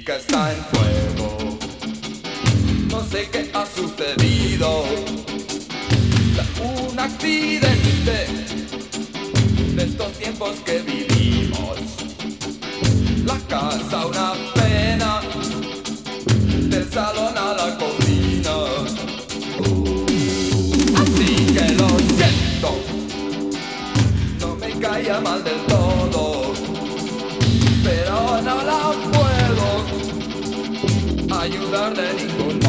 chica está en fuego. No sé qué ha sucedido. Un accidente de estos tiempos que vivimos. La casa una pena, del salón a la cocina. Así que lo siento, no me caía mal del todo, pero no la puedo ayudar de ningún